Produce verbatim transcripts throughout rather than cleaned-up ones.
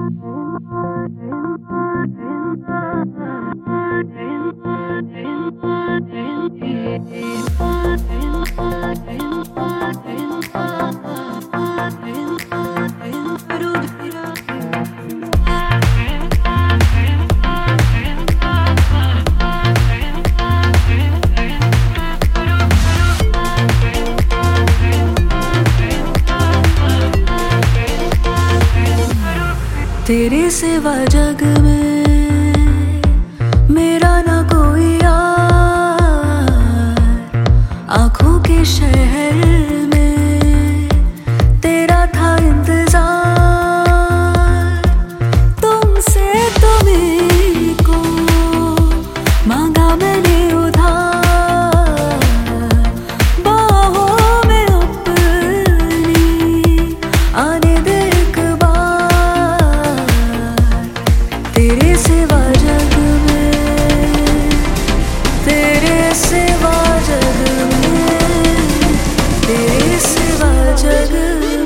तेरे सिवा जग में मेरा ना कोई यार, आँखों के शहर में तेरा था इंतजार। तुमसे तुम्हीं को मांगा मैंने उधार, बाहों में अपनी आने दे एक बार। तेरे सिवा जग में, तेरे सिवा जग में, तेरे सिवा जग में।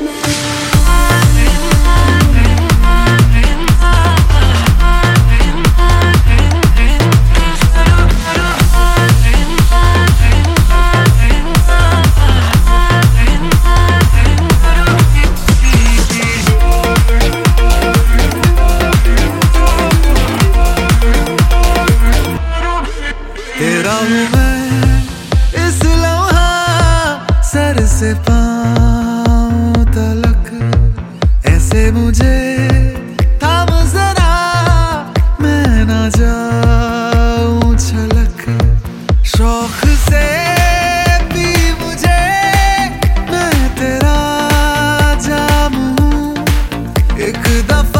तेरा हूँ मैं इस लम्हा, सर से पाँव तलक। ऐसे मुझे थाम जरा, मैं ना जाऊं छलक। शौक से भी मुझे, मैं तेरा जाम हूँ। एक दफा